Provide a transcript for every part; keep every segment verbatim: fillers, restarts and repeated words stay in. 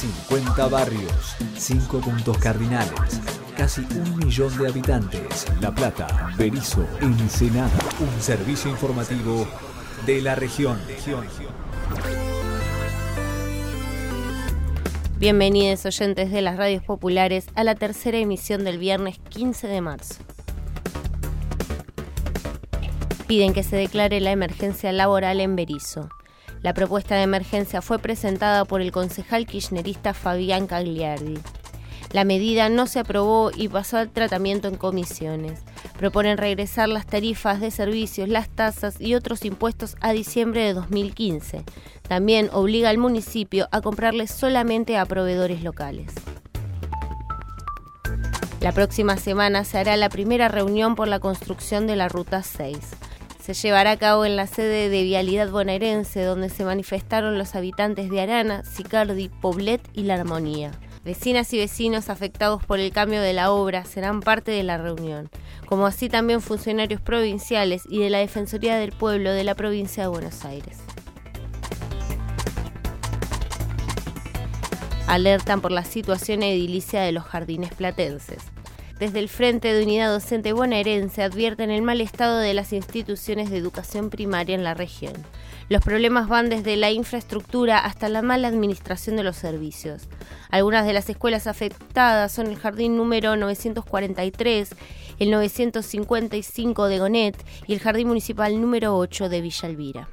cincuenta barrios, cinco puntos cardinales, casi un millón de habitantes. La Plata, Berisso, Ensenada. Un servicio informativo de la región. Bienvenidos oyentes de las radios populares a la tercera emisión del viernes quince de marzo. Piden que se declare la emergencia laboral en Berisso. La propuesta de emergencia fue presentada por el concejal kirchnerista Fabián Cagliardi. La medida no se aprobó y pasó al tratamiento en comisiones. Proponen regresar las tarifas de servicios, las tasas y otros impuestos a diciembre de dos mil quince. También obliga al municipio a comprarles solamente a proveedores locales. La próxima semana se hará la primera reunión por la construcción de la Ruta seis. Se llevará a cabo en la sede de Vialidad Bonaerense, donde se manifestaron los habitantes de Arana, Sicardi, Poblet y La Armonía. Vecinas y vecinos afectados por el cambio de la obra serán parte de la reunión, como así también funcionarios provinciales y de la Defensoría del Pueblo de la provincia de Buenos Aires. Alertan por la situación edilicia de los jardines platenses. Desde el Frente de Unidad Docente Bonaerense advierten el mal estado de las instituciones de educación primaria en la región. Los problemas van desde la infraestructura hasta la mala administración de los servicios. Algunas de las escuelas afectadas son el jardín número novecientos cuarenta y tres, el novecientos cincuenta y cinco de Gonet y el jardín municipal número ocho de Villa Elvira.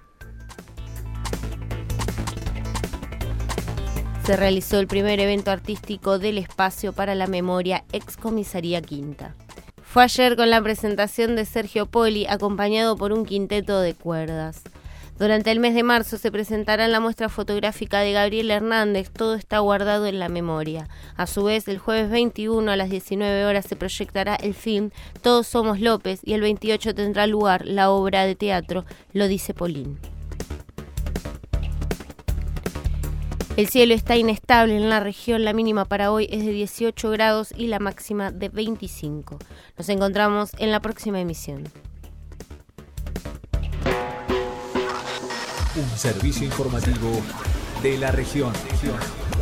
Se realizó el primer evento artístico del Espacio para la Memoria Ex Comisaría Quinta. Fue ayer con la presentación de Sergio Poli, acompañado por un quinteto de cuerdas. Durante el mes de marzo se presentará la muestra fotográfica de Gabriel Hernández, Todo está guardado en la memoria. A su vez, el jueves veintiuno a las diecinueve horas se proyectará el film Todos somos López y el veintiocho tendrá lugar la obra de teatro Lo dice Polín. El cielo está inestable en la región, la mínima para hoy es de dieciocho grados y la máxima de veinticinco. Nos encontramos en la próxima emisión. Un servicio informativo de la región.